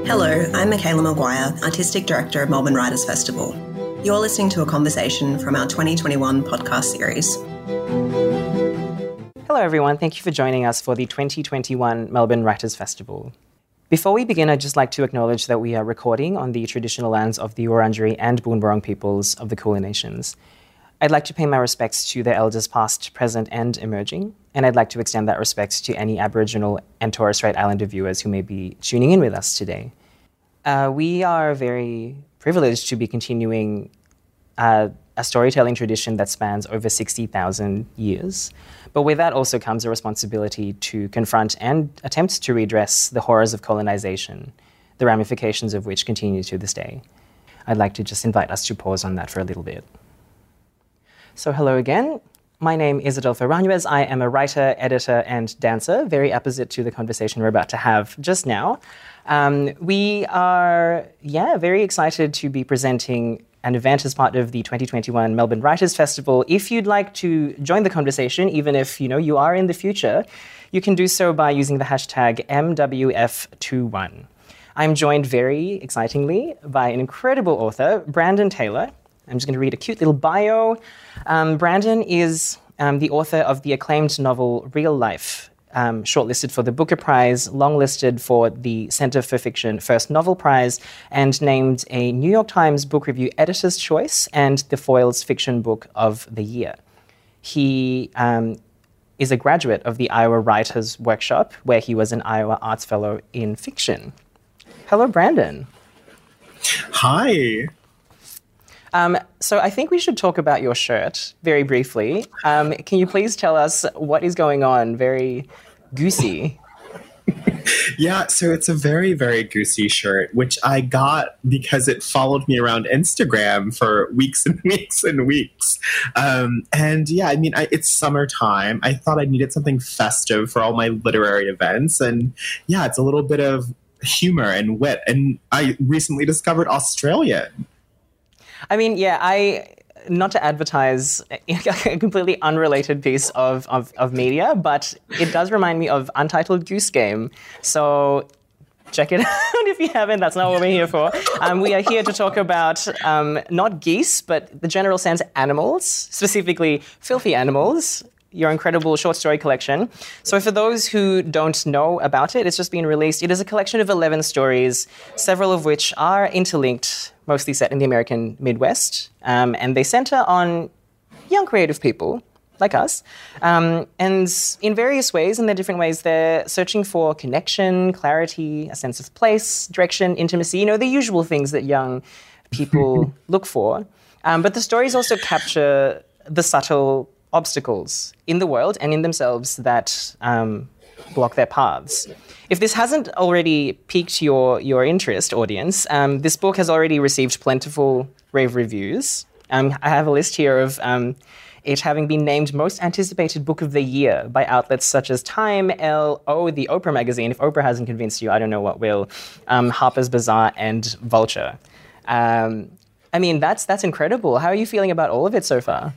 Hello, I'm Michaela Maguire, Artistic Director of Melbourne Writers Festival. You're listening to a conversation from our 2021 podcast series. Hello everyone, thank you for joining us for the 2021 Melbourne Writers Festival. Before we begin, I'd just like to acknowledge that we are recording on the traditional lands of the Wurundjeri and Boon Wurrung peoples of the Kulin Nations. I'd like to pay my respects to their elders past, present and emerging, and I'd like to extend that respect to any Aboriginal and Torres Strait Islander viewers who may be tuning in with us today. We are very privileged to be continuing a storytelling tradition that spans over 60,000 years. But with that also comes a responsibility to confront and attempt to redress the horrors of colonization, the ramifications of which continue to this day. I'd like to just invite us to pause on that for a little bit. So hello again. My name is Adolfo Ranuez. I am a writer, editor, and dancer, very opposite to the conversation we're about to have just now. We are, very excited to be presenting an event as part of the 2021 Melbourne Writers Festival. If you'd like to join the conversation, even if you are in the future, you can do so by using the hashtag MWF21. I'm joined very excitingly by an incredible author, Brandon Taylor. I'm just going to read a cute little bio. Brandon is the author of the acclaimed novel Real Life, shortlisted for the Booker Prize, longlisted for the Centre for Fiction First Novel Prize, and named a New York Times Book Review Editor's Choice and the Foyle's Fiction Book of the Year. He is a graduate of the Iowa Writers Workshop, where he was an Iowa Arts Fellow in Fiction. Hello, Brandon. Hi. So I think we should talk about your shirt very briefly. Can you please tell us what is going on? Very goosey. Yeah, so it's a very, very goosey shirt, which I got because it followed me around Instagram for weeks and weeks and weeks. It's summertime. I thought I needed something festive for all my literary events. And yeah, it's a little bit of humor and wit. And I recently discovered Australian. Not to advertise a completely unrelated piece of media, but it does remind me of Untitled Goose Game. So check it out if you haven't. That's not what we're here for. We are here to talk about not geese, but the general sense animals, specifically filthy animals, your incredible short story collection. So for those who don't know about it, it's just been released. It is a collection of 11 stories, several of which are interlinked, mostly set in the American Midwest. And they center on young creative people like us. And in various ways, in their different ways, they're searching for connection, clarity, a sense of place, direction, intimacy, the usual things that young people look for. But the stories also capture the subtle obstacles in the world and in themselves that block their paths. If this hasn't already piqued your interest, audience, this book has already received plentiful rave reviews. I have a list here of it having been named Most Anticipated Book of the Year by outlets such as Time, Elle, the Oprah magazine. If Oprah hasn't convinced you, I don't know what will. Harper's Bazaar and Vulture. That's incredible. How are you feeling about all of it so far?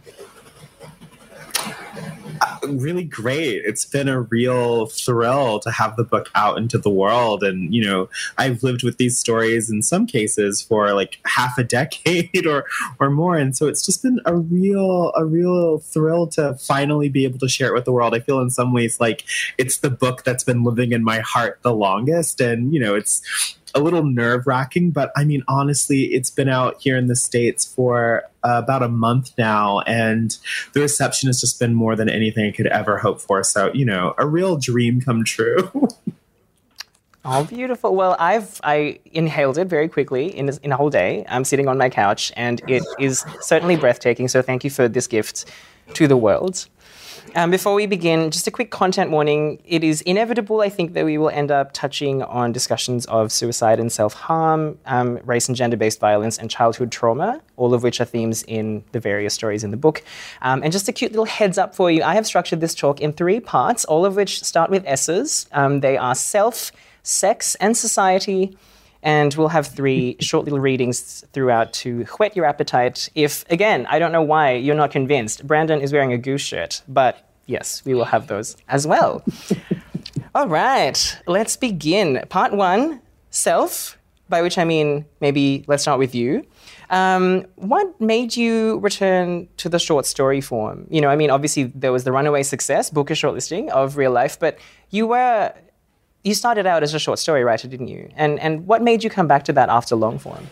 Really great. It's been a real thrill to have the book out into the world. And, I've lived with these stories in some cases for like half a decade or more. And so it's just been a real thrill to finally be able to share it with the world. I feel in some ways like it's the book that's been living in my heart the longest. And, it's a little nerve-wracking, but honestly, it's been out here in the States for about a month now, and the reception has just been more than anything I could ever hope for. So, a real dream come true. Oh, beautiful. Well, I inhaled it very quickly in a whole day. I'm sitting on my couch, and it is certainly breathtaking. So thank you for this gift to the world. Before we begin, just a quick content warning. It is inevitable, I think, that we will end up touching on discussions of suicide and self-harm, race and gender-based violence, and childhood trauma, all of which are themes in the various stories in the book. And just a cute little heads up for you, I have structured this talk in 3 parts, all of which start with S's. They are self, sex, and society. And we'll have 3 short little readings throughout to whet your appetite. If, again, I don't know why you're not convinced, Brandon is wearing a goose shirt, but yes, we will have those as well. All right, let's begin. Part 1, self, by which I mean maybe let's start with you. What made you return to the short story form? You know, I mean, obviously there was the runaway success, Booker shortlisting of Real Life, but you started out as a short story writer, didn't you? And what made you come back to that after long form?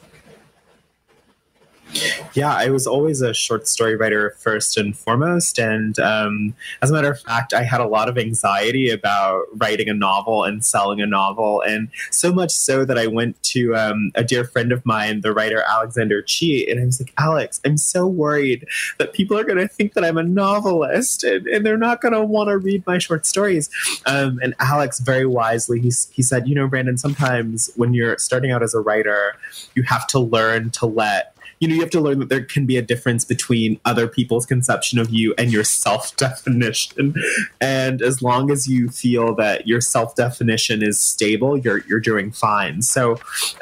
Yeah, I was always a short story writer first and foremost. And as a matter of fact, I had a lot of anxiety about writing a novel and selling a novel. And so much so that I went to a dear friend of mine, the writer Alexander Chi, and I was like, Alex, I'm so worried that people are going to think that I'm a novelist and they're not going to want to read my short stories. And Alex very wisely, he said, you know, Brandon, sometimes when you're starting out as a writer, you have to learn to you have to learn that there can be a difference between other people's conception of you and your self-definition. And as long as you feel that your self-definition is stable, you're doing fine. So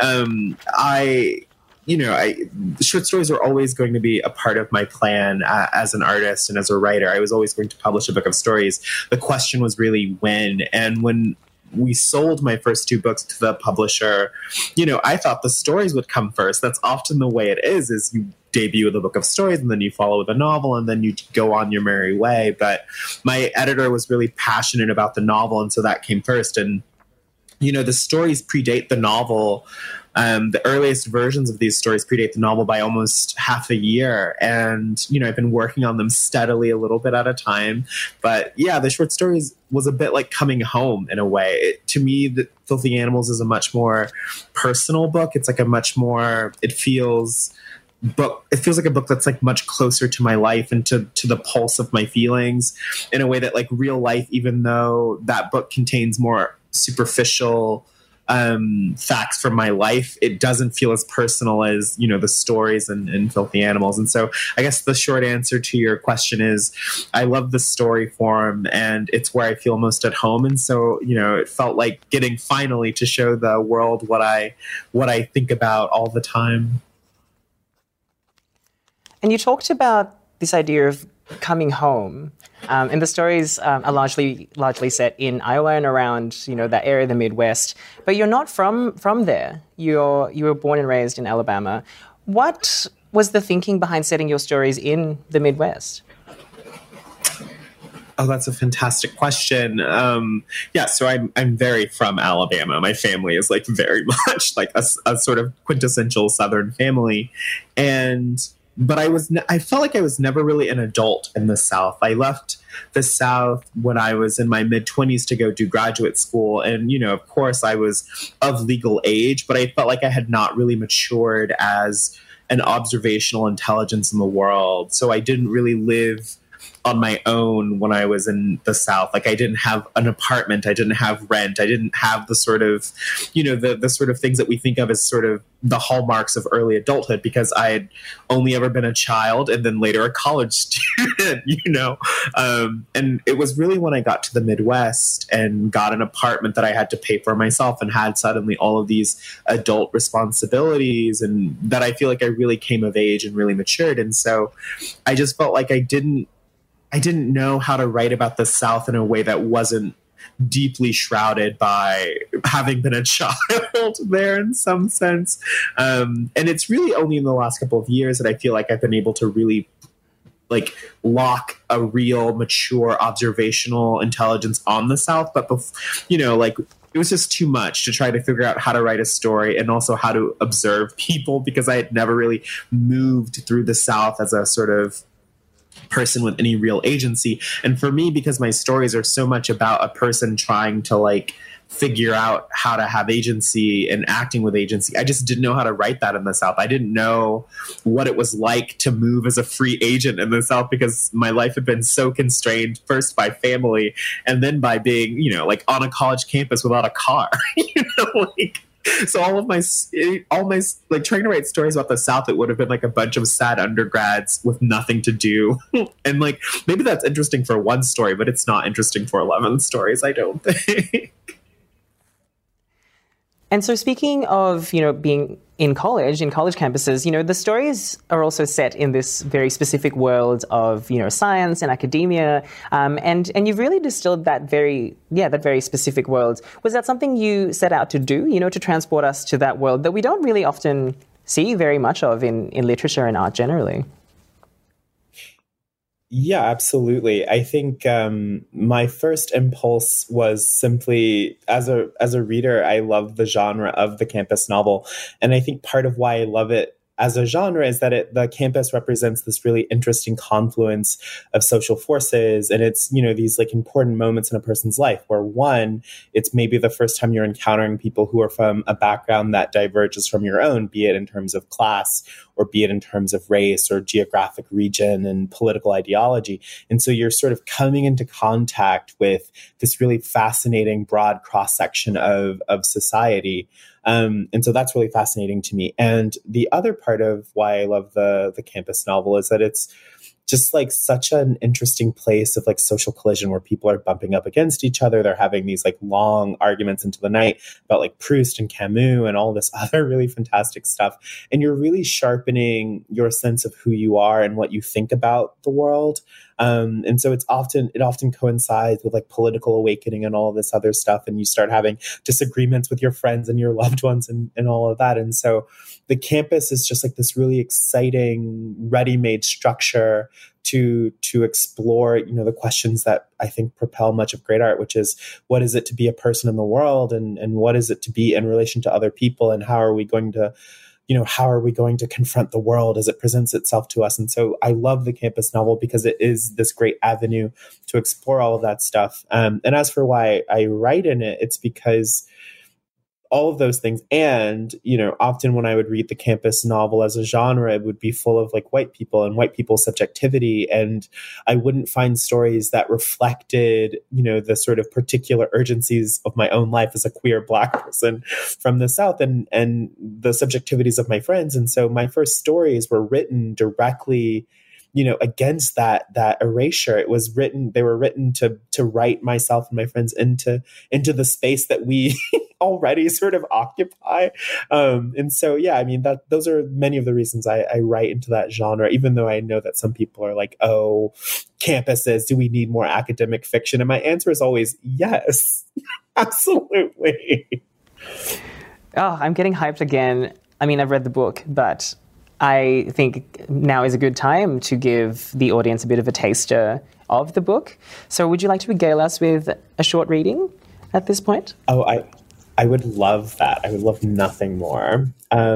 short stories are always going to be a part of my plan as an artist and as a writer. I was always going to publish a book of stories. The question was really when. And when we sold my first 2 books to the publisher, you know, I thought the stories would come first. That's often the way it is you debut with a book of stories and then you follow with a novel and then you go on your merry way. But my editor was really passionate about the novel, and so that came first. And, you know, the stories predate the novel. The earliest versions of these stories predate the novel by almost half a year. And, you know, I've been working on them steadily a little bit at a time. But yeah, the short stories was a bit like coming home in a way. To me, the Filthy Animals is a much more personal book. It's like it feels like a book that's like much closer to my life and to the pulse of my feelings in a way that like Real Life, even though that book contains more superficial facts from my life, it doesn't feel as personal as, you know, the stories in Filthy Animals. And so I guess the short answer to your question is I love the story form and it's where I feel most at home. And so, you know, it felt like getting finally to show the world what I think about all the time. And you talked about this idea of coming home. And the stories are largely set in Iowa and around, you know, that area of the Midwest. But you're not from there. You were born and raised in Alabama. What was the thinking behind setting your stories in the Midwest? Oh, that's a fantastic question. So I'm very from Alabama. My family is like very much like a sort of quintessential Southern family, but I felt like I was never really an adult in the South. I left the South when I was in my mid-20s to go do graduate school. And, you know, of course, I was of legal age, but I felt like I had not really matured as an observational intelligence in the world. So I didn't really live on my own when I was in the South. Like I didn't have an apartment. I didn't have rent. I didn't have the sort of, you know, the sort of things that we think of as sort of the hallmarks of early adulthood, because I had only ever been a child and then later a college student, you know. And it was really when I got to the Midwest and got an apartment that I had to pay for myself and had suddenly all of these adult responsibilities, and that I feel like I really came of age and really matured. And so I just felt like I didn't know how to write about the South in a way that wasn't deeply shrouded by having been a child there in some sense. And it's really only in the last couple of years that I feel like I've been able to really like lock a real mature observational intelligence on the South. But, you know, like it was just too much to try to figure out how to write a story and also how to observe people, because I had never really moved through the South as a sort of person with any real agency. And for me, because my stories are so much about a person trying to like figure out how to have agency and acting with agency, I just didn't know how to write that in the South. I didn't know what it was like to move as a free agent in the South, because my life had been so constrained, first by family and then by being, you know, like on a college campus without a car. You know, like, so all my like trying to write stories about the South, it would have been like a bunch of sad undergrads with nothing to do. And like, maybe that's interesting for one story, but it's not interesting for 11 stories, I don't think. And so speaking of, being in college campuses, the stories are also set in this very specific world of, science and academia. And you've really distilled that very specific world. Was that something you set out to do, to transport us to that world that we don't really often see very much of in literature and art generally? Yeah, absolutely. I think my first impulse was simply, as a reader, I love the genre of the campus novel. And I think part of why I love it as a genre is that the campus represents this really interesting confluence of social forces. And it's, these like important moments in a person's life where, one, it's maybe the first time you're encountering people who are from a background that diverges from your own, be it in terms of class or be it in terms of race or geographic region and political ideology. And so you're sort of coming into contact with this really fascinating broad cross-section of society. And so that's really fascinating to me. And the other part of why I love the campus novel is that it's just like such an interesting place of like social collision where people are bumping up against each other. They're having these like long arguments into the night about like Proust and Camus and all this other really fantastic stuff. And you're really sharpening your sense of who you are and what you think about the world. And so it often coincides with like political awakening and all of this other stuff. And you start having disagreements with your friends and your loved ones and all of that. And so the campus is just like this really exciting, ready-made structure to explore, the questions that I think propel much of great art, which is what is it to be a person in the world and what is it to be in relation to other people, and how are we going to confront the world as it presents itself to us? And so I love the campus novel because it is this great avenue to explore all of that stuff. And as for why I write in it, it's because all of those things. And, often when I would read the campus novel as a genre, it would be full of like white people and white people's subjectivity. And I wouldn't find stories that reflected, the sort of particular urgencies of my own life as a queer Black person from the South and the subjectivities of my friends. And so my first stories were written directly against that erasure. They were written to write myself and my friends into the space that we already sort of occupy. And so, yeah, those are many of the reasons I write into that genre, even though I know that some people are like, oh, campuses, do we need more academic fiction? And my answer is always yes, absolutely. Oh, I'm getting hyped again. I've read the book, but I think now is a good time to give the audience a bit of a taster of the book. So would you like to regale us with a short reading at this point? Oh, I would love that. I would love nothing more.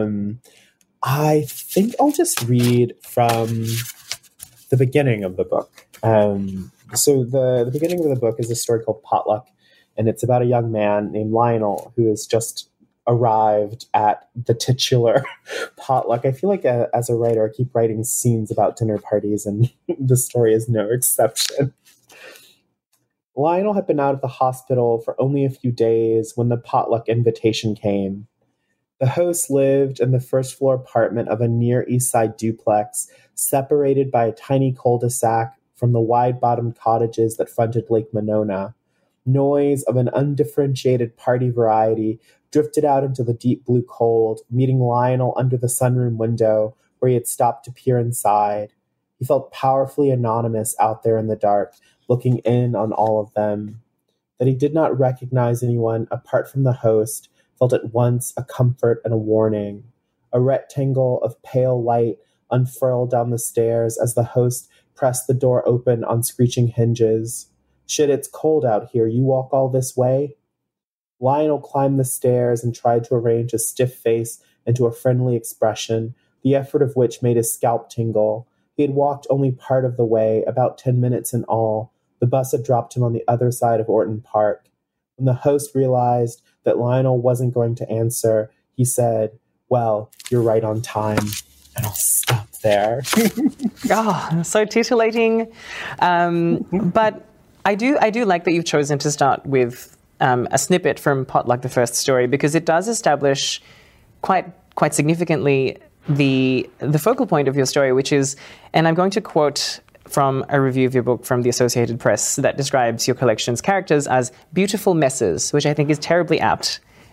I think I'll just read from the beginning of the book. So the beginning of the book is a story called Potluck, and it's about a young man named Lionel who has just arrived at the titular potluck. I feel like as a writer, I keep writing scenes about dinner parties, and the story is no exception. Lionel had been out of the hospital for only a few days when the potluck invitation came. The host lived in the first-floor apartment of a near East Side duplex, separated by a tiny cul-de-sac from the wide-bottomed cottages that fronted Lake Monona. Noise of an undifferentiated party variety drifted out into the deep blue cold, meeting Lionel under the sunroom window where he had stopped to peer inside. He felt powerfully anonymous out there in the dark, looking in on all of them. That he did not recognize anyone apart from the host felt at once a comfort and a warning. A rectangle of pale light unfurled down the stairs as the host pressed the door open on screeching hinges. Shit, it's cold out here. You walk all this way? Lionel climbed the stairs and tried to arrange a stiff face into a friendly expression, the effort of which made his scalp tingle. He had walked only part of the way, about 10 minutes in all. The bus had dropped him on the other side of Orton Park. When the host realized that Lionel wasn't going to answer, he said, "Well, you're right on time." And I'll stop there. So titillating. But I do like that you've chosen to start with a snippet from Potluck, the first story, because it does establish quite significantly the focal point of your story, which is, and I'm going to quote from a review of your book from the Associated Press that describes your collection's characters as beautiful messes, which I think is terribly apt.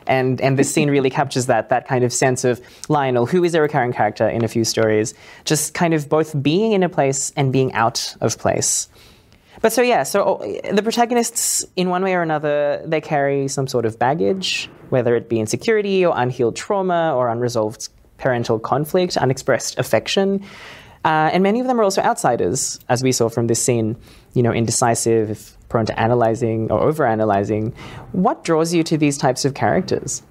And this scene really captures that kind of sense of Lionel, who is a recurring character in a few stories, just kind of both being in a place and being out of place. But so the protagonists, in one way or another, they carry some sort of baggage, whether it be insecurity or unhealed trauma or unresolved parental conflict, unexpressed affection. And many of them are also outsiders, as we saw from this scene, indecisive, prone to analyzing or overanalyzing. What draws you to these types of characters?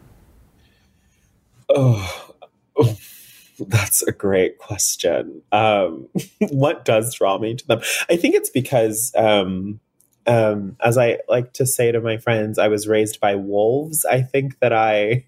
Oh, that's a great question. What does draw me to them? I think it's because, as I like to say to my friends, I was raised by wolves. I think that I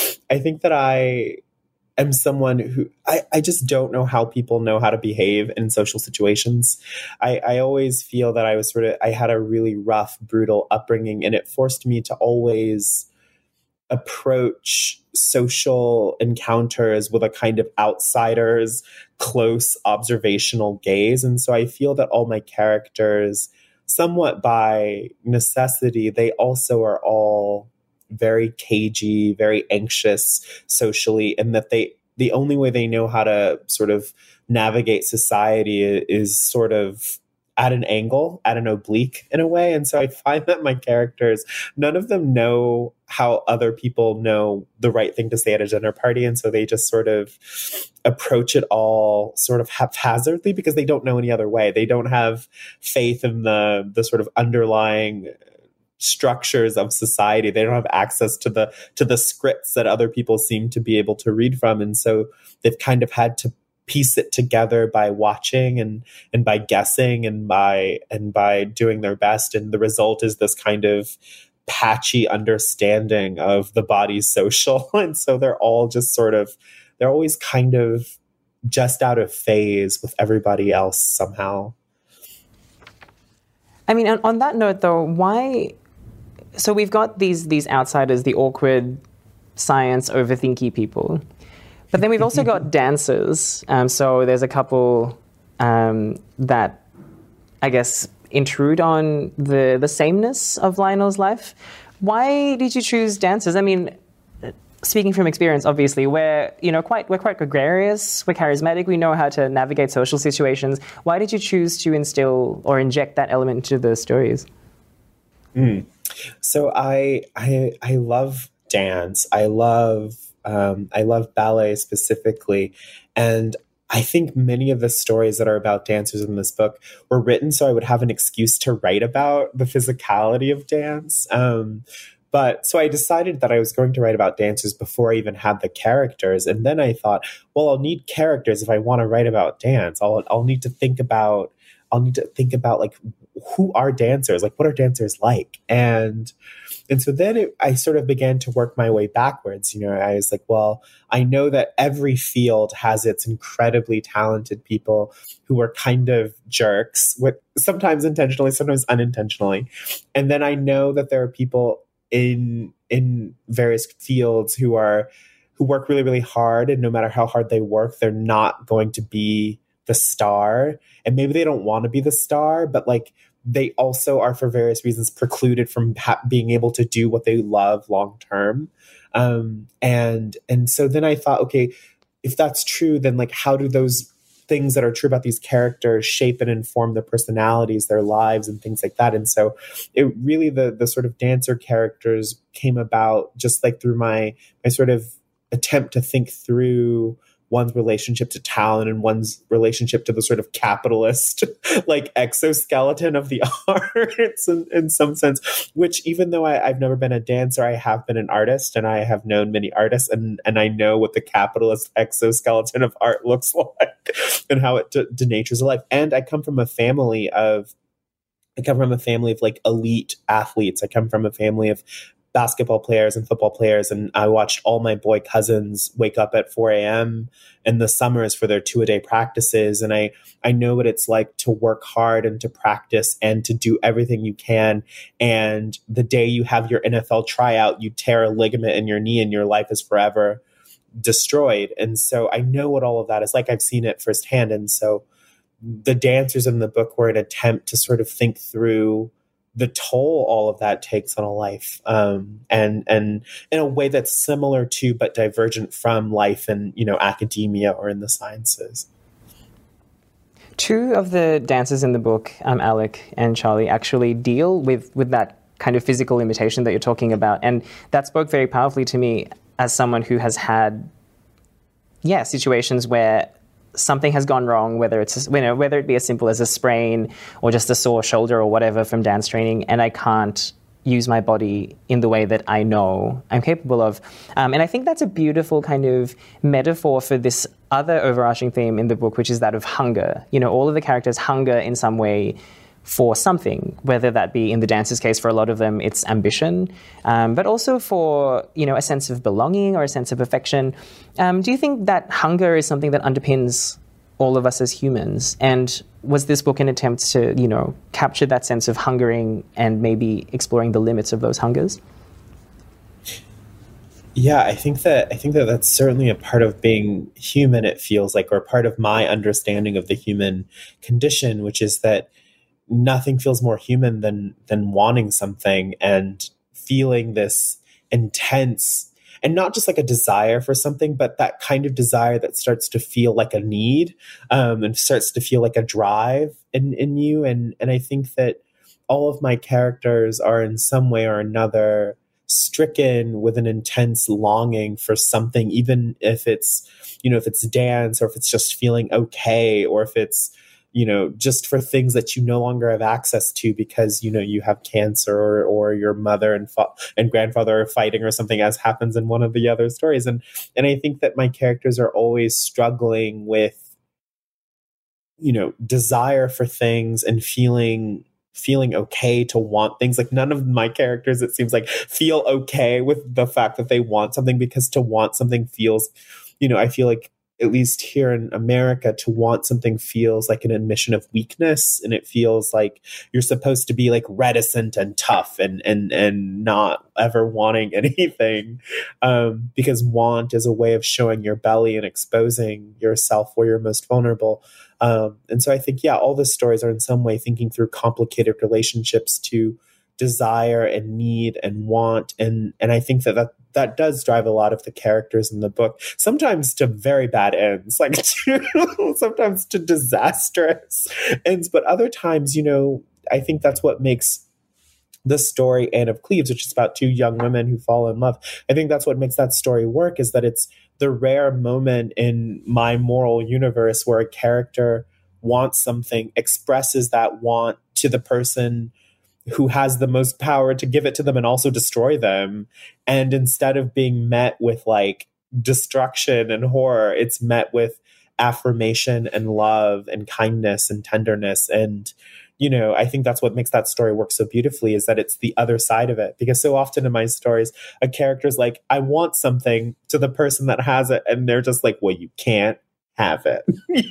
am someone who I just don't know how people know how to behave in social situations. I always feel that I had a really rough, brutal upbringing, and it forced me to always approach social encounters with a kind of outsider's close observational gaze. And so I feel that all my characters, somewhat by necessity, they also are all very cagey, very anxious socially, and that the only way they know how to sort of navigate society is sort of at an angle, at an oblique in a way. And so I find that my characters, none of them know how other people know the right thing to say at a dinner party. And so they just sort of approach it all sort of haphazardly because they don't know any other way. They don't have faith in the sort of underlying structures of society. They don't have access to the scripts that other people seem to be able to read from. And so they've kind of had to piece it together by watching and by guessing and by doing their best. And the result is this kind of patchy understanding of the body's social. And so they're always kind of just out of phase with everybody else somehow. I mean, on that note though, why? So we've got these outsiders, the awkward science overthinky people. But then we've also got dancers. So there's a couple that, I guess, intrude on the sameness of Lionel's life. Why did you choose dancers? I mean, speaking from experience, obviously, we're quite gregarious, we're charismatic, we know how to navigate social situations. Why did you choose to instill or inject that element into the stories? So I love dance. I love ballet specifically. And I think many of the stories that are about dancers in this book were written so I would have an excuse to write about the physicality of dance. But so I decided that I was going to write about dancers before I even had the characters. And then I thought, well, I'll need characters if I want to write about dance. I'll need to think about like, who are dancers? Like, what are dancers like? And so then I sort of began to work my way backwards. I was like, well, I know that every field has its incredibly talented people who are kind of jerks, sometimes intentionally, sometimes unintentionally. And then I know that there are people in various fields who work really, really hard. And no matter how hard they work, they're not going to be the star. And maybe they don't want to be the star, but like, they also are for various reasons precluded from being able to do what they love long term. And so then I thought, okay, if that's true, then like, how do those things that are true about these characters shape and inform their personalities, their lives, and things like that? And so it really, the sort of dancer characters came about just like through my sort of attempt to think through one's relationship to talent and one's relationship to the sort of capitalist like exoskeleton of the arts in some sense, which even though I've never been a dancer, I have been an artist and I have known many artists and I know what the capitalist exoskeleton of art looks like and how it denatures a life. And I come from a family of like elite athletes. I come from a family of basketball players and football players. And I watched all my boy cousins wake up at 4 a.m. in the summers for their 2-a-day practices. And I know what it's like to work hard and to practice and to do everything you can. And the day you have your NFL tryout, you tear a ligament in your knee and your life is forever destroyed. And so I know what all of that is like. I've seen it firsthand. And so the dancers in the book were an attempt to sort of think through the toll all of that takes on a life, and in a way that's similar to but divergent from life in, academia or in the sciences. Two of the dancers in the book, Alec and Charlie, actually deal with that kind of physical limitation that you're talking about, and that spoke very powerfully to me as someone who has had, situations where something has gone wrong, whether it be as simple as a sprain or just a sore shoulder or whatever from dance training, and I can't use my body in the way that I know I'm capable of. And I think that's a beautiful kind of metaphor for this other overarching theme in the book, which is that of hunger. All of the characters hunger in some way for something, whether that be, in the dancers' case, for a lot of them, it's ambition, but also for, a sense of belonging or a sense of affection. Do you think that hunger is something that underpins all of us as humans? And was this book an attempt to, capture that sense of hungering and maybe exploring the limits of those hungers? Yeah, I think that that's certainly a part of being human, it feels like, or part of my understanding of the human condition, which is that nothing feels more human than wanting something and feeling this intense, and not just like a desire for something, but that kind of desire that starts to feel like a need, and starts to feel like a drive in you. And I think that all of my characters are in some way or another stricken with an intense longing for something, even if it's, if it's dance, or if it's just feeling okay, or if it's, just for things that you no longer have access to because, you have cancer, or your mother and grandfather are fighting or something, as happens in one of the other stories. And I think that my characters are always struggling with, desire for things and feeling okay to want things. Like, none of my characters, it seems like, feel okay with the fact that they want something, because to want something feels, I feel like, at least here in America, to want something feels like an admission of weakness, and it feels like you're supposed to be like reticent and tough and not ever wanting anything, because want is a way of showing your belly and exposing yourself where you're most vulnerable. And so I think, all the stories are in some way thinking through complicated relationships to desire and need and want, and I think that does drive a lot of the characters in the book, sometimes to very bad ends, like sometimes to disastrous ends, but other times, I think that's what makes the story Anne of Cleves, which is about two young women who fall in love. I think that's what makes that story work, is that it's the rare moment in my moral universe where a character wants something, expresses that want to the person who has the most power to give it to them and also destroy them. And instead of being met with like destruction and horror, it's met with affirmation and love and kindness and tenderness. And, I think that's what makes that story work so beautifully, is that it's the other side of it. Because so often in my stories, a character's like, I want something, to the person that has it, and they're just like, well, you can't have it.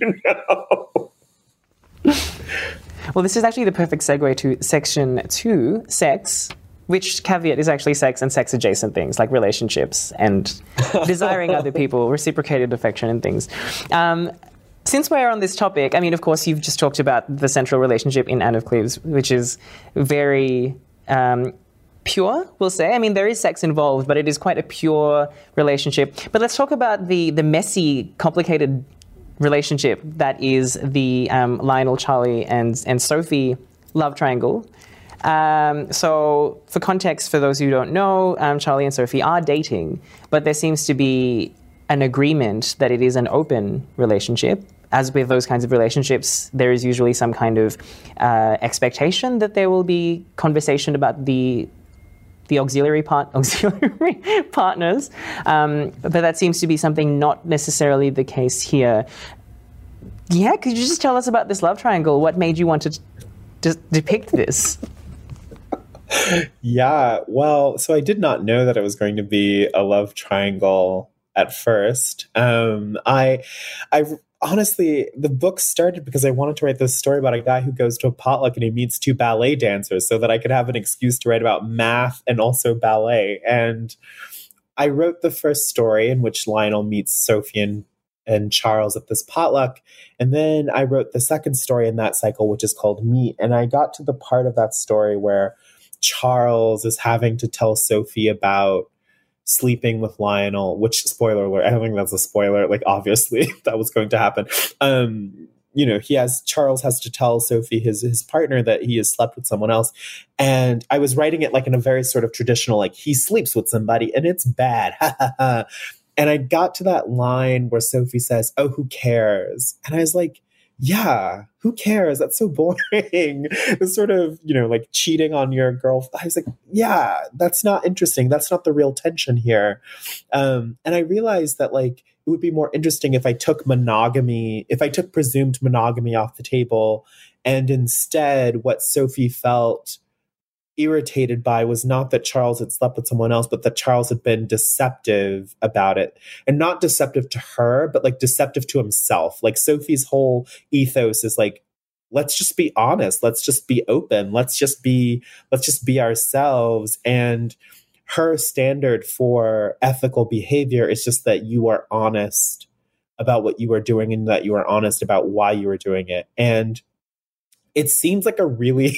Well, this is actually the perfect segue to section 2, sex, which caveat is actually sex and sex-adjacent things like relationships and desiring other people, reciprocated affection and things. Since we're on this topic, I mean, of course, you've just talked about the central relationship in Anne of Cleves, which is very pure, we'll say. I mean, there is sex involved, but it is quite a pure relationship. But let's talk about the messy, complicated relationship that is the Lionel, Charlie, and Sophie love triangle. So for context, for those who don't know, Charlie and Sophie are dating, but there seems to be an agreement that it is an open relationship. As with those kinds of relationships, there is usually some kind of expectation that there will be conversation about the auxiliary partners, but that seems to be something not necessarily the case here. Yeah, could you just tell us about this love triangle? What made you want to depict this? Yeah, well, so I did not know that it was going to be a love triangle at first. I honestly, the book started because I wanted to write this story about a guy who goes to a potluck and he meets two ballet dancers so that I could have an excuse to write about math and also ballet. And I wrote the first story in which Lionel meets Sophie and and Charles at this potluck. And then I wrote the second story in that cycle, which is called Meet. And I got to the part of that story where Charles is having to tell Sophie about sleeping with Lionel, which, spoiler alert, I don't think that's a spoiler. Like, obviously that was going to happen. Charles has to tell Sophie, his partner, that he has slept with someone else. And I was writing it like in a very sort of traditional, like, he sleeps with somebody and it's bad. And I got to that line where Sophie says, "Oh, who cares?" And I was like, yeah, who cares? That's so boring. This sort of, like cheating on your girl. I was like, yeah, that's not interesting. That's not the real tension here. And I realized that, like, it would be more interesting if I took presumed monogamy off the table, and instead what Sophie felt irritated by was not that Charles had slept with someone else, but that Charles had been deceptive about it. And not deceptive to her, but like deceptive to himself. Like, Sophie's whole ethos is like, let's just be honest. Let's just be open. Let's just be ourselves. And her standard for ethical behavior is just that you are honest about what you are doing and that you are honest about why you are doing it. And it seems like a really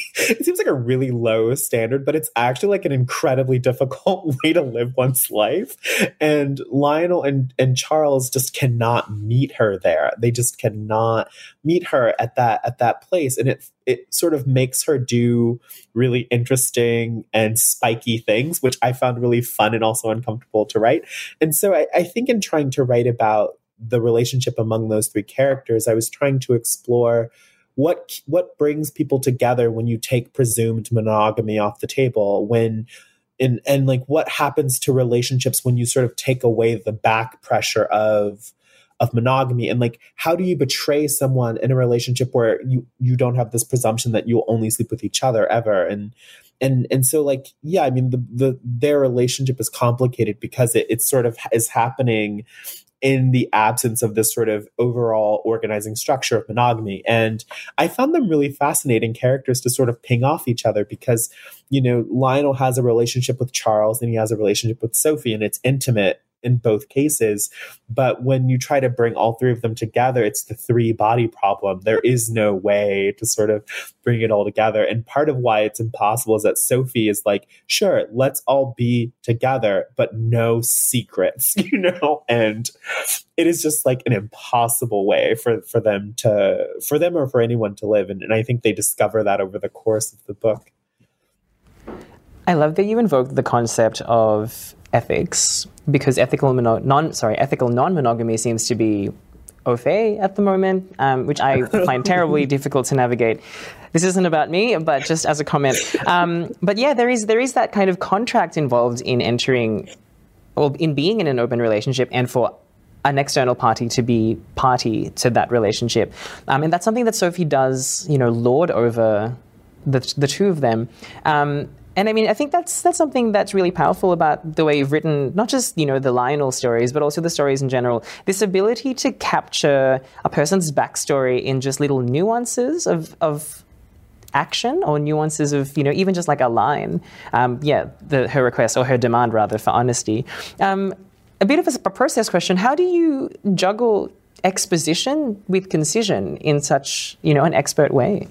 low standard, but it's actually like an incredibly difficult way to live one's life. And Lionel and Charles just cannot meet her there. They just cannot meet her at that place. And it sort of makes her do really interesting and spiky things, which I found really fun and also uncomfortable to write. And so I think in trying to write about the relationship among those three characters, I was trying to explore what brings people together when you take presumed monogamy off the table, and like what happens to relationships when you sort of take away the back pressure of monogamy, and like how do you betray someone in a relationship where you don't have this presumption that you'll only sleep with each other ever. And so, like, yeah, I mean, their relationship is complicated because it sort of is happening in the absence of this sort of overall organizing structure of monogamy. And I found them really fascinating characters to sort of ping off each other because, Lionel has a relationship with Charles and he has a relationship with Sophie, and it's intimate in both cases. But when you try to bring all three of them together, it's the three body problem. There is no way to sort of bring it all together. And part of why it's impossible is that Sophie is like, sure, let's all be together, but no secrets, and it is just like an impossible way for them or for anyone to live. And I think they discover that over the course of the book. I love that you invoked the concept of ethics, because ethical non-monogamy seems to be au fait at the moment, which I find terribly difficult to navigate. This isn't about me, but just as a comment. But yeah, there is that kind of contract involved in entering, or in being in an open relationship, and for an external party to be party to that relationship. And that's something that Sophie does, lord over the two of them. And I mean, I think that's something that's really powerful about the way you've written, not just, the Lionel stories, but also the stories in general. This ability to capture a person's backstory in just little nuances of action, or nuances of, even just like a line. Her request, or her demand rather, for honesty. A bit of a process question. How do you juggle exposition with concision in such, an expert way?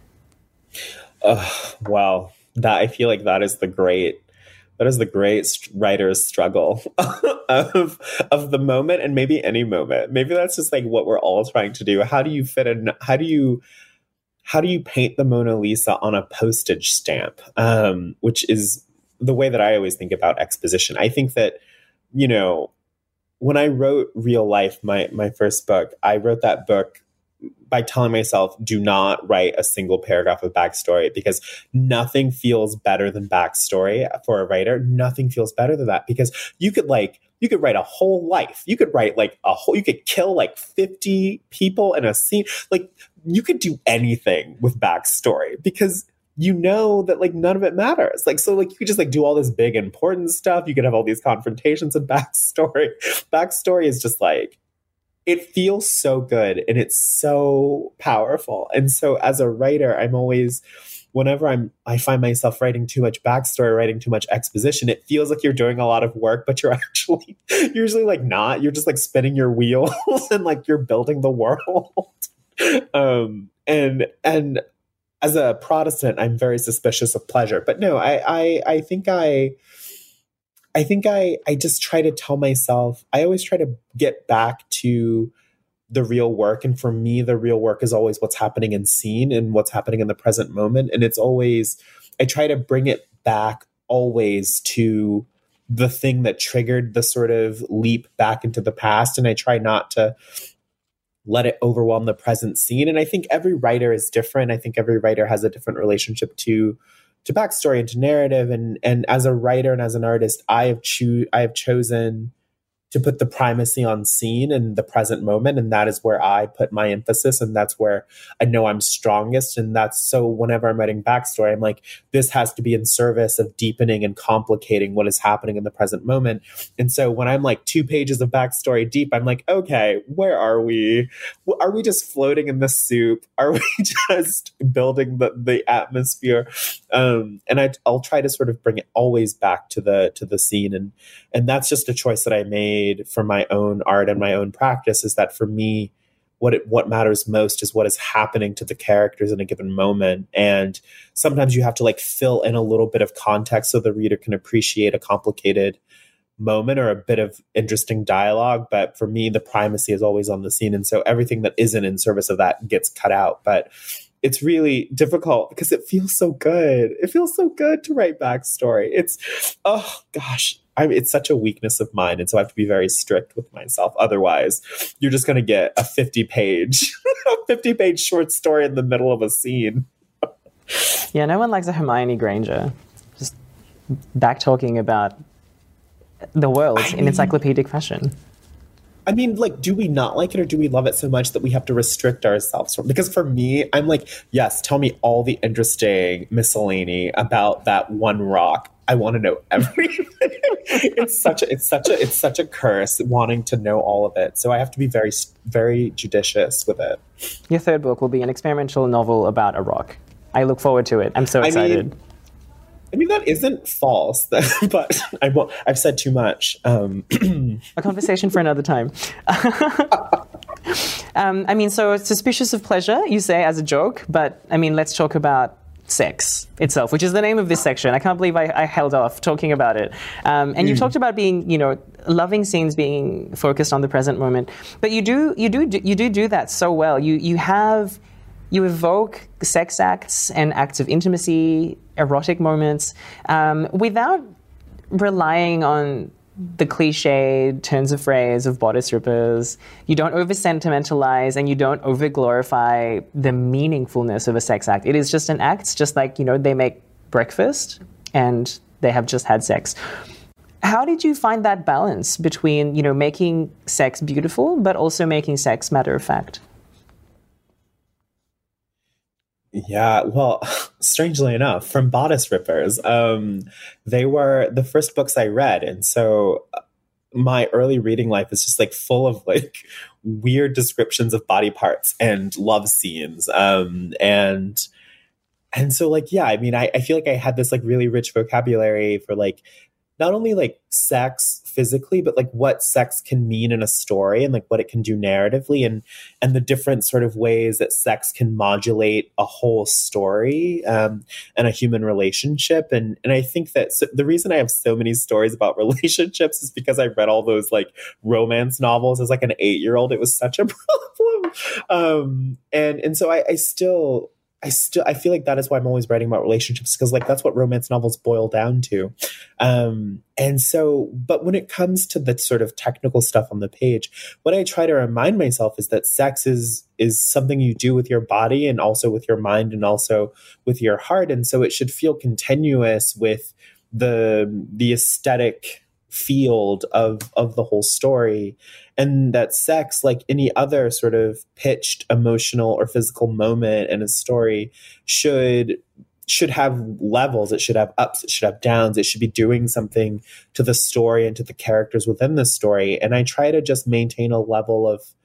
Wow. That, I feel like that is the great writer's struggle of the moment, and maybe any moment. Maybe that's just like what we're all trying to do. How do you fit in? How do you paint the Mona Lisa on a postage stamp? Which is the way that I always think about exposition. I think that, when I wrote Real Life, my first book, I wrote that book by telling myself, do not write a single paragraph of backstory, because nothing feels better than backstory for a writer. Nothing feels better than that, because you could write a whole life. You could write you could kill like 50 people in a scene. Like, you could do anything with backstory, because that like none of it matters. Like, so like you could just like do all this big important stuff. You could have all these confrontations and backstory. Backstory is just like, it feels so good and it's so powerful. And so as a writer, I'm always whenever I find myself writing too much backstory, writing too much exposition, it feels like you're doing a lot of work, but you're actually usually like not. You're just like spinning your wheels and like you're building the world. And as a Protestant, I'm very suspicious of pleasure. But no, I think I just try to tell myself, I always try to get back to the real work. And for me, the real work is always what's happening in scene and what's happening in the present moment. And it's always, I try to bring it back always to the thing that triggered the sort of leap back into the past. And I try not to let it overwhelm the present scene. And I think every writer is different. I think every writer has a different relationship to backstory and to narrative. And as a writer and as an artist, I have chosen to put the primacy on scene and the present moment. And that is where I put my emphasis. And that's where I know I'm strongest. And that's so whenever I'm writing backstory, I'm like, this has to be in service of deepening and complicating what is happening in the present moment. And so when I'm like 2 pages of backstory deep, I'm like, okay, where are we? Are we just floating in the soup? Are we just building the atmosphere? And I'll try to sort of bring it always back to the scene. And that's just a choice that I made for my own art and my own practice, is that for me, what matters most is what is happening to the characters in a given moment. And sometimes you have to like fill in a little bit of context so the reader can appreciate a complicated moment or a bit of interesting dialogue. But for me, the primacy is always on the scene. And so everything that isn't in service of that gets cut out. But it's really difficult because it feels so good. It feels so good to write backstory. Oh gosh, it's such a weakness of mine. And so I have to be very strict with myself. Otherwise, you're just going to get a 50-page short story in the middle of a scene. Yeah, no one likes a Hermione Granger just back talking about the world in encyclopedic fashion. I mean, like, do we not like it, or do we love it so much that we have to restrict ourselves from? Because for me, I'm like, yes, tell me all the interesting miscellany about that one rock. I want to know everything. It's such a curse wanting to know all of it. So I have to be very, very judicious with it. Your third book will be an experimental novel about a rock. I look forward to it. I'm so excited. I mean, that isn't false, but I've said too much. A conversation for another time. I mean, so suspicious of pleasure, you say as a joke, but I mean, let's talk about sex itself, which is the name of this section. I can't believe I held off talking about it. And you've talked about being, loving scenes being focused on the present moment, but you do that so well. You evoke sex acts and acts of intimacy, erotic moments, without relying on the cliched turns of phrase of bodice rippers. You don't over-sentimentalize and you don't over-glorify the meaningfulness of a sex act. It is just an act, just like, they make breakfast and they have just had sex. How did you find that balance between, making sex beautiful, but also making sex matter of fact? Yeah, well, strangely enough, from Bodice Rippers, they were the first books I read. And so my early reading life is just like full of like weird descriptions of body parts and love scenes. And so like, yeah, I mean, I feel like I had this like really rich vocabulary for like, not only like sex physically, but like what sex can mean in a story and like what it can do narratively and the different sort of ways that sex can modulate a whole story and a human relationship. And I think that the reason I have so many stories about relationships is because I read all those like romance novels as like an 8-year-old. It was such a problem. And so I feel like that is why I'm always writing about relationships, because like that's what romance novels boil down to. And so, but when it comes to the sort of technical stuff on the page, what I try to remind myself is that sex is something you do with your body and also with your mind and also with your heart. And so it should feel continuous with the aesthetic field of the whole story. And that sex, like any other sort of pitched emotional or physical moment in a story, should have levels. It should have ups, it should have downs. It should be doing something to the story and to the characters within the story. And I try to just maintain a level of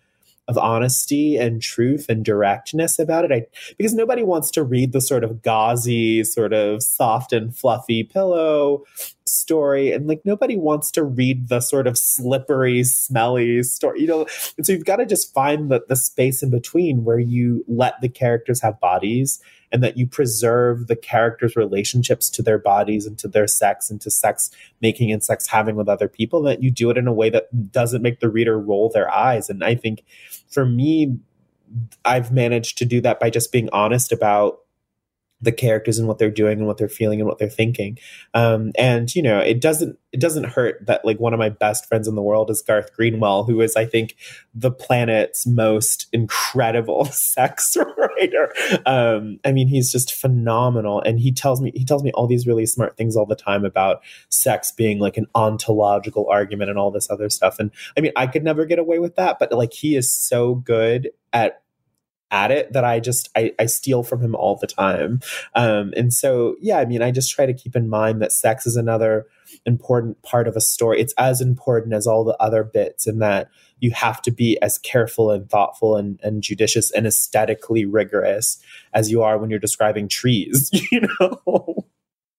of honesty and truth and directness about it. Because nobody wants to read the sort of gauzy, sort of soft and fluffy pillow story, and like nobody wants to read the sort of slippery, smelly story, you know. And so you've got to just find the space in between where you let the characters have bodies, and that you preserve the characters' relationships to their bodies and to their sex and to sex making and sex having with other people, that you do it in a way that doesn't make the reader roll their eyes. And I think for me, I've managed to do that by just being honest about the characters and what they're doing and what they're feeling and what they're thinking. And, you know, it doesn't hurt that like one of my best friends in the world is Garth Greenwell, who is, I think, the planet's most incredible sex writer. I mean, he's just phenomenal. And he tells me all these really smart things all the time about sex being like an ontological argument and all this other stuff. And I mean, I could never get away with that, but like he is so good at it that I steal from him all the time. And so, yeah, I mean, I just try to keep in mind that sex is another important part of a story. It's as important as all the other bits, in that you have to be as careful and thoughtful and judicious and aesthetically rigorous as you are when you're describing trees, you know?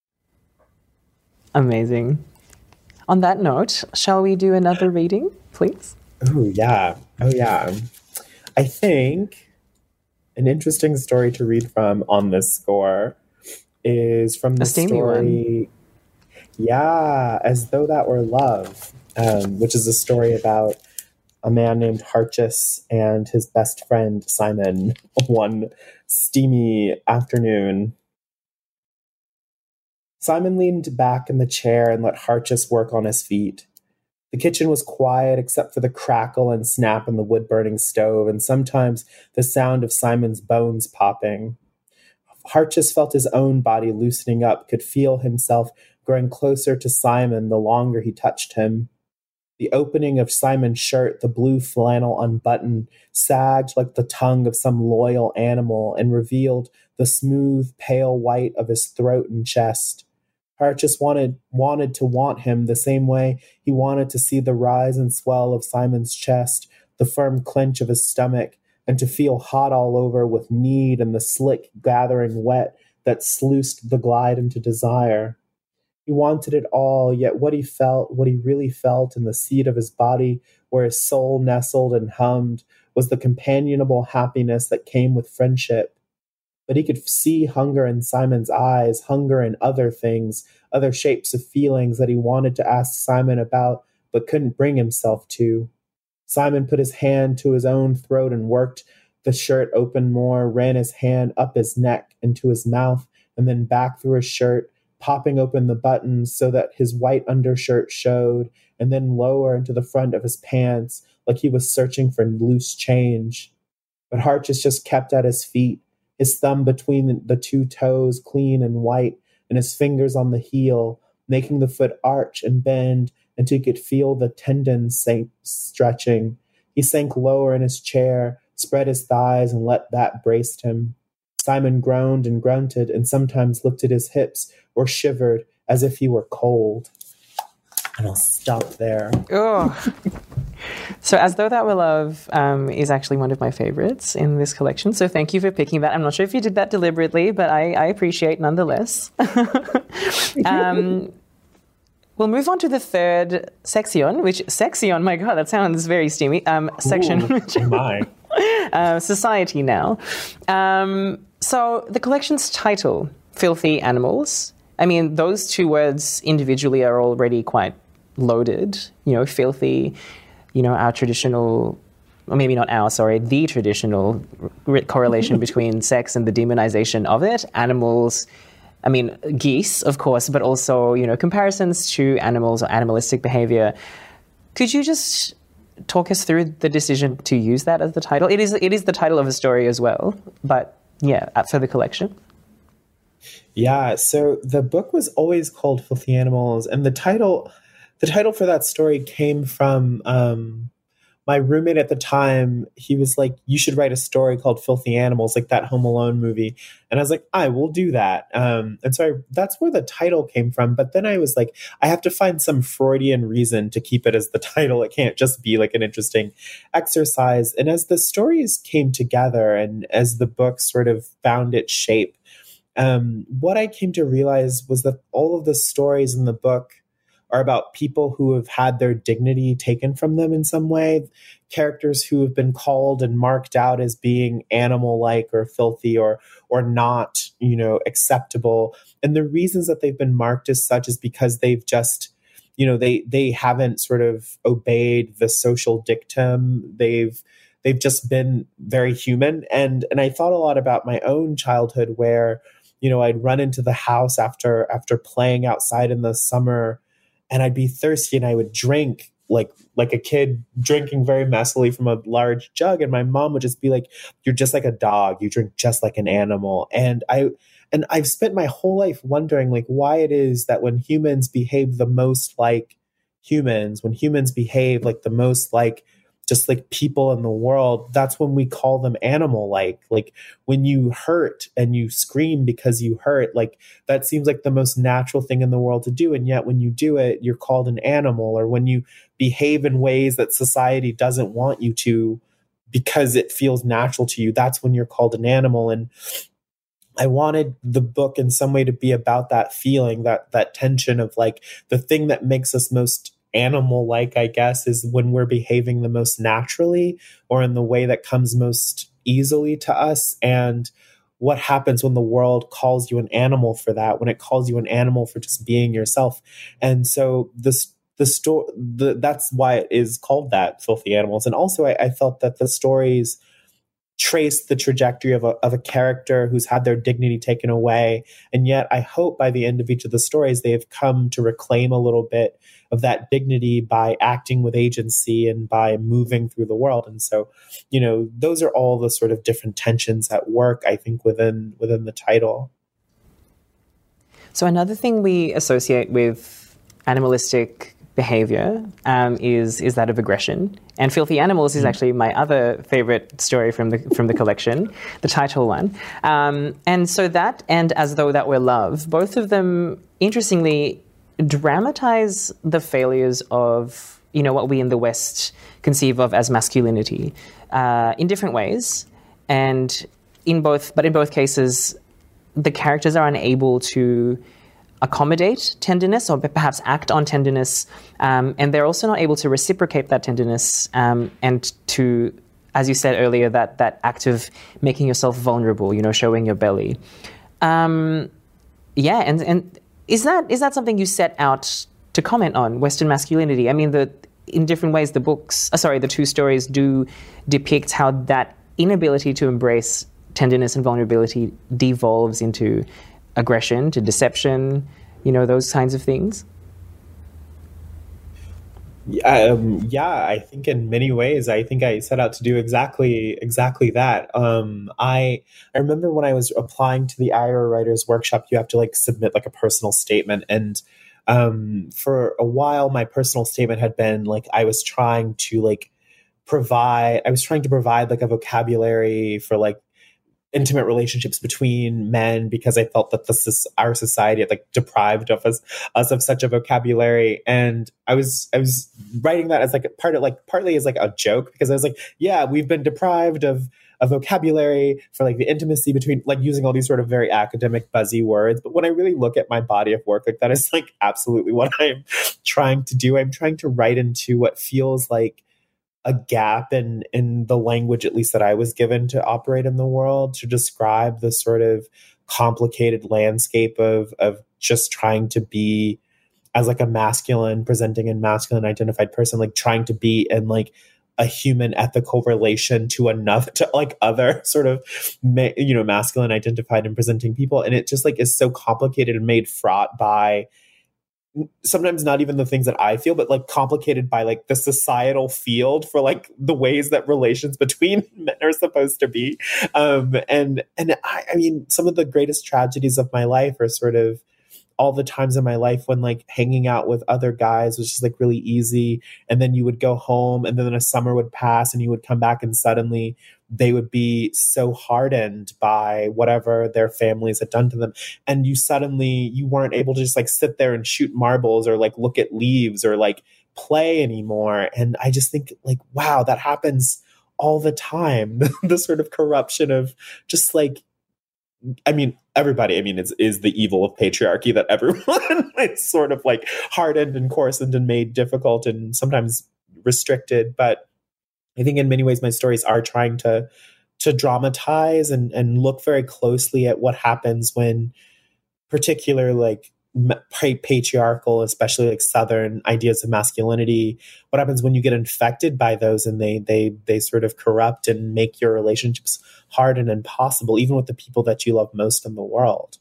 Amazing. On that note, shall we do another reading, please? Oh, yeah. I think an interesting story to read from on this score is from the story, As Though That Were Love, which is a story about a man named Harchis and his best friend Simon one steamy afternoon. Simon leaned back in the chair and let Harchis work on his feet. The kitchen was quiet except for the crackle and snap in the wood-burning stove, and sometimes the sound of Simon's bones popping. Harchis felt his own body loosening up, could feel himself growing closer to Simon the longer he touched him. The opening of Simon's shirt, the blue flannel unbuttoned, sagged like the tongue of some loyal animal and revealed the smooth, pale white of his throat and chest. Harchis wanted to want him the same way he wanted to see the rise and swell of Simon's chest, the firm clench of his stomach, and to feel hot all over with need and the slick gathering wet that sluiced the glide into desire. He wanted it all, yet what he really felt in the seat of his body, where his soul nestled and hummed, was the companionable happiness that came with friendship. But he could see hunger in Simon's eyes, hunger in other things, other shapes of feelings that he wanted to ask Simon about, but couldn't bring himself to. Simon put his hand to his own throat and worked the shirt open more, ran his hand up his neck into his mouth, and then back through his shirt, popping open the buttons so that his white undershirt showed, and then lower into the front of his pants, like he was searching for loose change. But Harchis just kept at his feet, his thumb between the two toes clean and white, and his fingers on the heel, making the foot arch and bend until he could feel the tendons stretching. He sank lower in his chair, spread his thighs, and let that brace him. Simon groaned and grunted, and sometimes lifted his hips or shivered as if he were cold. And I'll stop there. Oh. So As Though That Were Love is actually one of my favorites in this collection. So thank you for picking that. I'm not sure if you did that deliberately, but I appreciate nonetheless. We'll move on to the third section, my God, that sounds very steamy, section. Ooh, my. Society now. So the collection's title, Filthy Animals, I mean, those two words individually are already quite loaded, filthy, our traditional, or maybe not our, sorry, the traditional correlation between sex and the demonization of it. Animals, I mean, geese, of course, but also, comparisons to animals or animalistic behavior. Could you just talk us through the decision to use that as the title? It is the title of a story as well, but yeah, for the collection. Yeah, so the book was always called Filthy Animals, and the title for that story came from my roommate at the time, he was like, you should write a story called Filthy Animals, like that Home Alone movie. And I was like, I will do that. And so that's where the title came from. But then I was like, I have to find some Freudian reason to keep it as the title. It can't just be like an interesting exercise. And as the stories came together and as the book sort of found its shape, what I came to realize was that all of the stories in the book are about people who have had their dignity taken from them in some way, characters who have been called and marked out as being animal-like or filthy or not, acceptable. And the reasons that they've been marked as such is because they've just, they haven't sort of obeyed the social dictum. They've just been very human. And I thought a lot about my own childhood where, I'd run into the house after playing outside in the summer, and I'd be thirsty and I would drink like a kid drinking very messily from a large jug. And my mom would just be like, you're just like a dog. You drink just like an animal. And I've spent my whole life wondering like why it is that when humans behave the most like humans, when humans behave like the most like just like people in the world, that's when we call them animal-like. Like when you hurt and you scream because you hurt, like that seems like the most natural thing in the world to do. And yet when you do it, you're called an animal. Or when you behave in ways that society doesn't want you to because it feels natural to you, that's when you're called an animal. And I wanted the book in some way to be about that feeling, that tension of like the thing that makes us most animal-like, I guess, is when we're behaving the most naturally or in the way that comes most easily to us. And what happens when the world calls you an animal for that, when it calls you an animal for just being yourself. And so that's why it is called that, Filthy Animals. And also I felt that the stories trace the trajectory of a character who's had their dignity taken away. And yet I hope by the end of each of the stories, they have come to reclaim a little bit of that dignity by acting with agency and by moving through the world. And so, those are all the sort of different tensions at work, I think, within the title. So another thing we associate with animalistic behavior is that of aggression. And Filthy Animals is actually my other favorite story from the collection, the title one. And so that and As Though That Were Love, both of them, interestingly, dramatize the failures of, what we in the West conceive of as masculinity in different ways. And in both cases, the characters are unable to accommodate tenderness or perhaps act on tenderness, and they're also not able to reciprocate that tenderness and to, as you said earlier, that act of making yourself vulnerable, showing your belly. And is that something you set out to comment on, Western masculinity? I mean, in different ways, the two stories do depict how that inability to embrace tenderness and vulnerability devolves into aggression, to deception, those kinds of things. I think in many ways, I think I set out to do exactly that. I remember when I was applying to the Ira Writers Workshop, you have to like submit like a personal statement. And for a while, my personal statement had been like, I was trying to provide like a vocabulary for like intimate relationships between men, because I felt that our society had deprived of us of such a vocabulary. And I was writing that as partly as a joke, because I was like, yeah, we've been deprived of a vocabulary for the intimacy between using all these sort of very academic buzzy words. But when I really look at my body of work, that is absolutely what I'm trying to do. I'm trying to write into what feels like a gap in the language, at least that I was given to operate in the world, to describe the sort of complicated landscape of just trying to be as a masculine presenting and masculine identified person, trying to be in a human ethical relation to other sort of, masculine identified and presenting people. And it just is so complicated and made fraught by sometimes not even the things that I feel, but complicated by the societal field for the ways that relations between men are supposed to be. And I mean, some of the greatest tragedies of my life are sort of all the times in my life when like hanging out with other guys was just like really easy. And then you would go home and then a summer would pass and you would come back and suddenly they would be so hardened by whatever their families had done to them. And you weren't able to just like sit there and shoot marbles or like look at leaves or like play anymore. And I just think like, wow, that happens all the time. The sort of corruption of just like, I mean, everybody, is the evil of patriarchy that everyone is sort of like hardened and coarsened and made difficult and sometimes restricted. But I think in many ways, my stories are trying to dramatize and look very closely at what happens when particular like patriarchal, especially like Southern ideas of masculinity, what happens when you get infected by those and they sort of corrupt and make your relationships hard and impossible, even with the people that you love most in the world.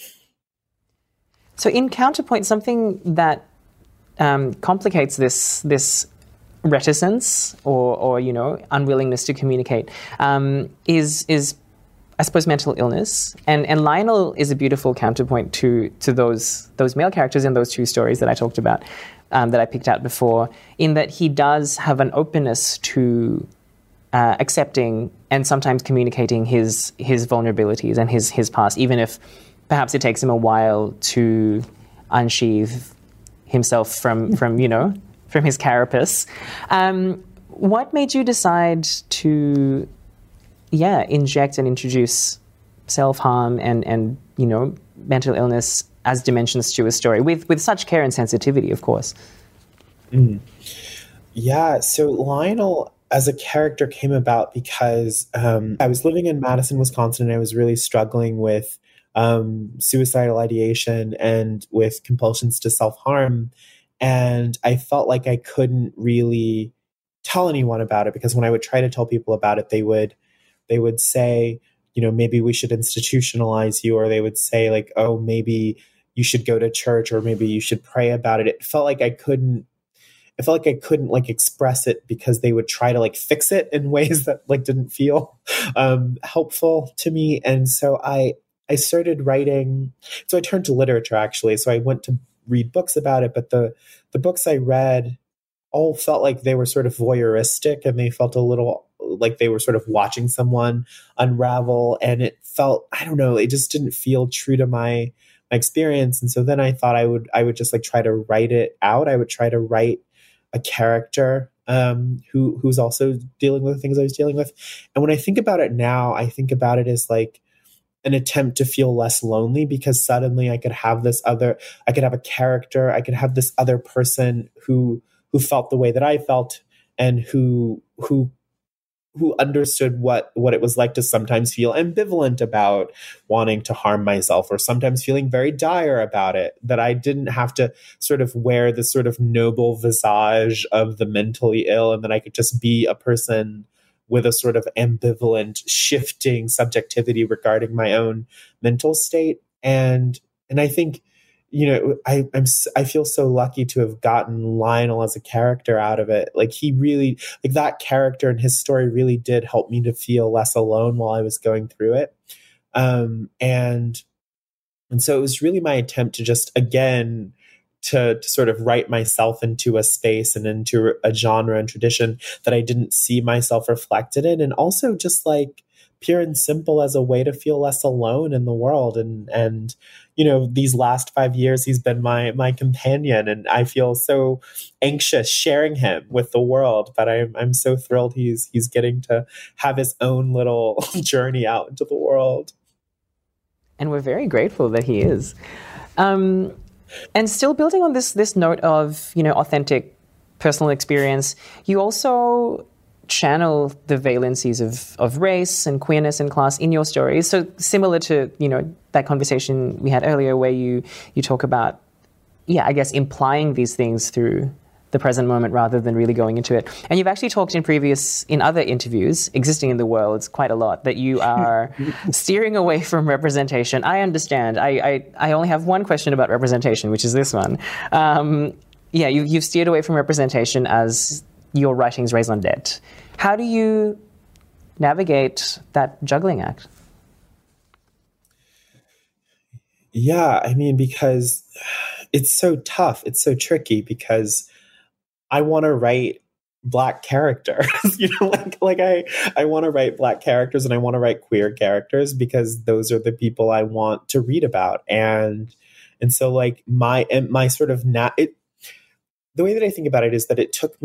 So in counterpoint, something that complicates this reticence or unwillingness to communicate is I suppose mental illness, and Lionel is a beautiful counterpoint to those male characters in those two stories that I talked about, that I picked out before, in that he does have an openness to accepting and sometimes communicating his vulnerabilities and his past, even if perhaps it takes him a while to unsheath himself from his carapace. What made you decide to inject and introduce self-harm and mental illness as dimensions to a story with such care and sensitivity, of course? Yeah, so Lionel as a character came about because I was living in Madison, Wisconsin, and I was really struggling with suicidal ideation and with compulsions to self-harm. And I felt like I couldn't really tell anyone about it because when I would try to tell people about it, they would say, maybe we should institutionalize you, or they would say like, oh, maybe you should go to church, or maybe you should pray about it. It felt like I couldn't like express it because they would try to like fix it in ways that like didn't feel helpful to me. And so I started writing. So I turned to literature actually. So I went to read books about it, but the books I read all felt like they were sort of voyeuristic, and they felt a little like they were sort of watching someone unravel. And it felt, I don't know, it just didn't feel true to my experience. And so then I thought I would just like try to write it out. I would try to write a character who's also dealing with the things I was dealing with. And when I think about it now, I think about it as like an attempt to feel less lonely, because suddenly I could have a character, I could have this other person who felt the way that I felt, and who understood what it was like to sometimes feel ambivalent about wanting to harm myself, or sometimes feeling very dire about it, that I didn't have to sort of wear this sort of noble visage of the mentally ill, and that I could just be a person with a sort of ambivalent, shifting subjectivity regarding my own mental state. And I think, I feel so lucky to have gotten Lionel as a character out of it. Like he really, like that character and his story really did help me to feel less alone while I was going through it. And so it was really my attempt to just, again, to sort of write myself into a space and into a genre and tradition that I didn't see myself reflected in. And also just like pure and simple as a way to feel less alone in the world. And these last 5 years, he's been my companion, and I feel so anxious sharing him with the world. But I'm so thrilled he's getting to have his own little journey out into the world. And we're very grateful that he is. And still building on this note of authentic personal experience, you also channel the valencies of race and queerness and class in your stories. So similar to, that conversation we had earlier where you talk about, I guess, implying these things through the present moment rather than really going into it. And you've actually talked in other interviews existing in the world quite a lot that you are steering away from representation. I understand. I only have one question about representation, which is this one. You've steered away from representation as your writing's raison d'etre. How do you navigate that juggling act? Yeah, I mean, because it's so tough. It's so tricky because I want to write Black characters. I want to write Black characters and I want to write queer characters because those are the people I want to read about. And so like my sort of the way that I think about it is that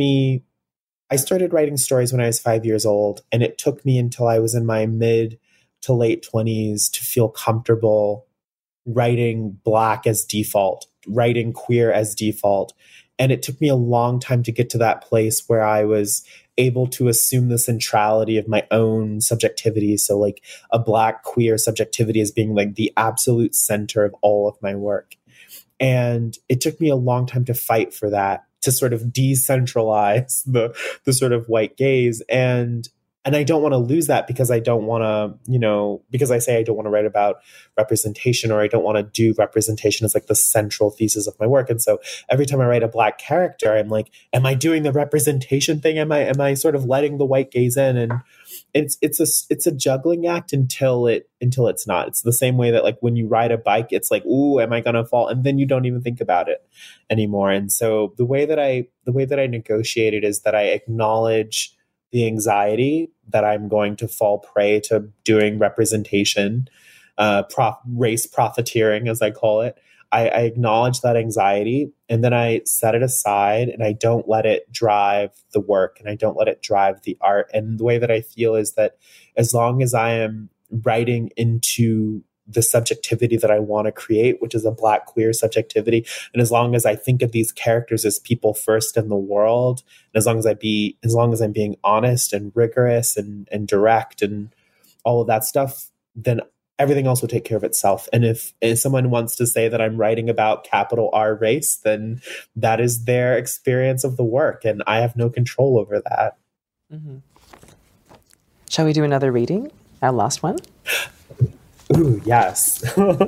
I started writing stories when I was 5 years old, and it took me until I was in my mid to late 20s to feel comfortable writing Black as default, writing queer as default. And it took me a long time to get to that place where I was able to assume the centrality of my own subjectivity. So like a Black queer subjectivity as being like the absolute center of all of my work. And it took me a long time to fight for that, to sort of decentralize the sort of white gaze. And I don't want to lose that because I don't want to, because I say I don't want to write about representation, or I don't want to do representation as like the central thesis of my work. And so every time I write a Black character, I'm like, am I doing the representation thing? Am I sort of letting the white gaze in? And it's a juggling act until it's not. It's the same way that like when you ride a bike, it's like, ooh, am I going to fall? And then you don't even think about it anymore. And so the way that I negotiate it is that I acknowledge the anxiety that I'm going to fall prey to doing representation, race profiteering, as I call it. I acknowledge that anxiety, and then I set it aside, and I don't let it drive the work, and I don't let it drive the art. And the way that I feel is that as long as I am writing into the subjectivity that I want to create, which is a Black queer subjectivity, and as long as I think of these characters as people first in the world, and as long as I'm being honest and rigorous and direct and all of that stuff, then everything else will take care of itself. And if someone wants to say that I'm writing about capital R race, then that is their experience of the work, and I have no control over that. Mm-hmm. Shall we do another reading? Our last one? Ooh, yes.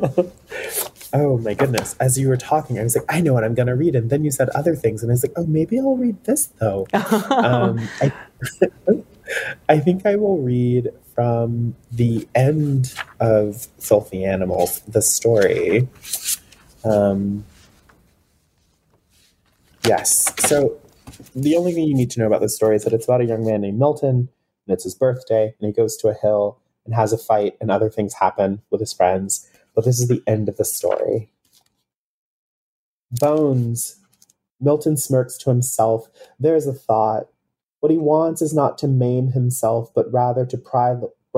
Oh my goodness. As you were talking, I was like, I know what I'm going to read. And then you said other things. And I was like, oh, maybe I'll read this though. I think I will read from the end of Filthy Animals, the story. Yes. So the only thing you need to know about this story is that it's about a young man named Milton, and it's his birthday, and he goes to a hill and has a fight, and other things happen with his friends. But this is the end of the story. Bones. Milton smirks to himself. There is a thought. What he wants is not to maim himself, but rather to pry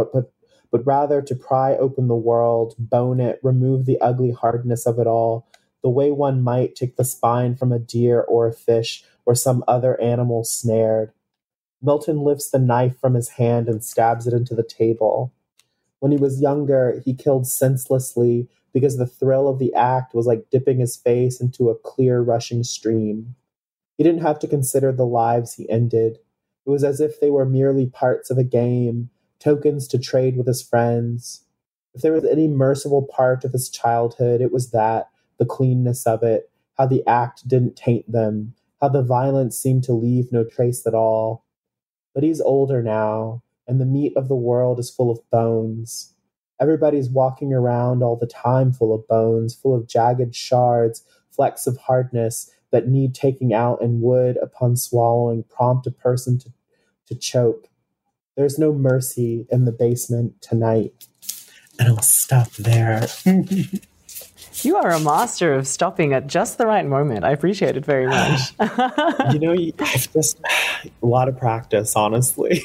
open the world, bone it, remove the ugly hardness of it all, the way one might take the spine from a deer or a fish or some other animal snared. Milton lifts the knife from his hand and stabs it into the table. When he was younger, he killed senselessly because the thrill of the act was like dipping his face into a clear, rushing stream. He didn't have to consider the lives he ended. It was as if they were merely parts of a game, tokens to trade with his friends. If there was any merciful part of his childhood, it was that, the cleanness of it, how the act didn't taint them, how the violence seemed to leave no trace at all. But he's older now, and the meat of the world is full of bones. Everybody's walking around all the time full of bones, full of jagged shards, flecks of hardness that need taking out and would, upon swallowing, prompt a person to choke. There's no mercy in the basement tonight. And I'll stop there. You are a master of stopping at just the right moment. I appreciate it very much. I've just a lot of practice, honestly.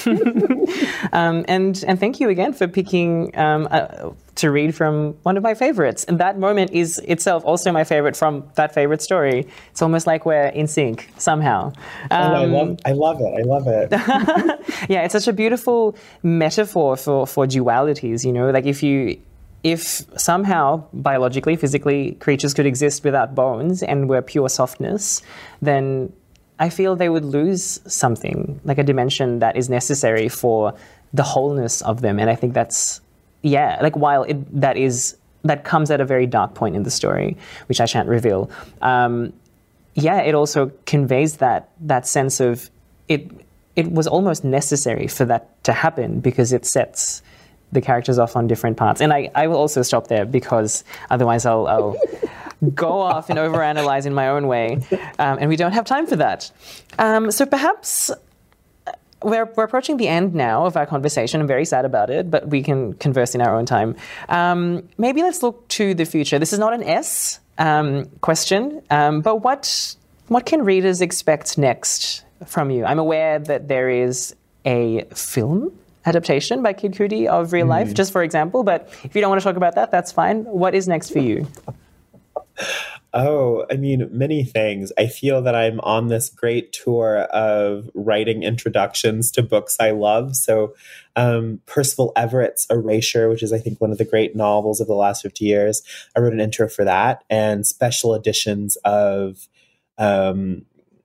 And thank you again for picking to read from one of my favorites. And that moment is itself also my favorite from that favorite story. It's almost like we're in sync somehow. I love it. Yeah, it's such a beautiful metaphor for dualities, like if somehow biologically, physically, creatures could exist without bones and were pure softness, then I feel they would lose something, like a dimension that is necessary for the wholeness of them. And I think that's, while that comes at a very dark point in the story, which I shan't reveal. It also conveys that sense of it was almost necessary for that to happen because it sets the characters off on different parts. And I will also stop there because otherwise I'll go off and overanalyze in my own way. And we don't have time for that. So perhaps we're approaching the end now of our conversation. I'm very sad about it, but we can converse in our own time. Maybe let's look to the future. This is not an S question, but what can readers expect next from you? I'm aware that there is a film adaptation by Kid Cudi of real life, just for example, but if you don't want to talk about that, that's fine. What is next for you? Oh, I mean, many things. I feel that I'm on this great tour of writing introductions to books I love. So Percival Everett's Erasure, which is, I think, one of the great novels of the last 50 years. I wrote an intro for that, and special editions of The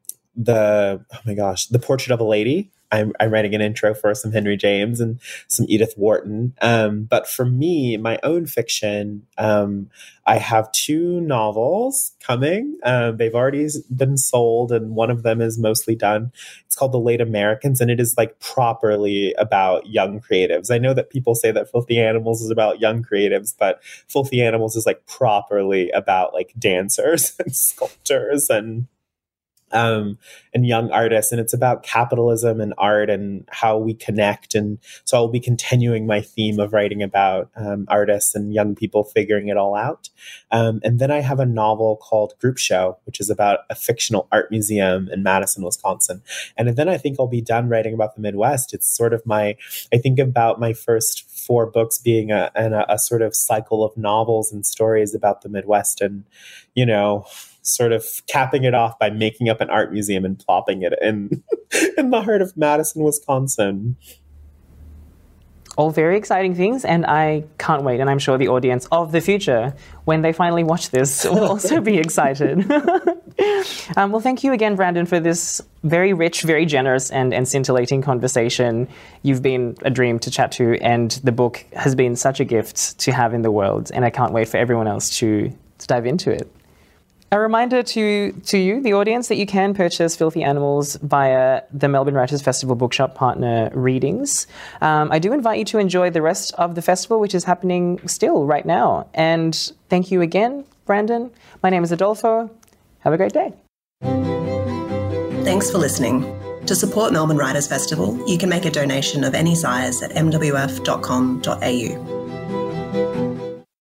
Portrait of a Lady. I'm writing an intro for some Henry James and some Edith Wharton. But for me, my own fiction, I have 2 novels coming. They've already been sold, and one of them is mostly done. It's called The Late Americans, and it is like properly about young creatives. I know that people say that Filthy Animals is about young creatives, but Filthy Animals is like properly about like dancers and sculptors and young artists, and it's about capitalism and art and how we connect. And so I'll be continuing my theme of writing about artists and young people figuring it all out. And then I have a novel called Group Show, which is about a fictional art museum in Madison, Wisconsin. And then I think I'll be done writing about the Midwest. It's sort of I think about my first 4 books being a sort of cycle of novels and stories about the Midwest, and, you know, sort of capping it off by making up an art museum and plopping it in the heart of Madison, Wisconsin. All very exciting things, and I can't wait. And I'm sure the audience of the future, when they finally watch this, will also be excited. Well, thank you again, Brandon, for this very rich, very generous and scintillating conversation. You've been a dream to chat to, and the book has been such a gift to have in the world, and I can't wait for everyone else to dive into it. A reminder to you, the audience, that you can purchase Filthy Animals via the Melbourne Writers Festival Bookshop partner readings. I do invite you to enjoy the rest of the festival, which is happening still right now. And thank you again, Brandon. My name is Adolfo. Have a great day. Thanks for listening. To support Melbourne Writers Festival, you can make a donation of any size at mwf.com.au.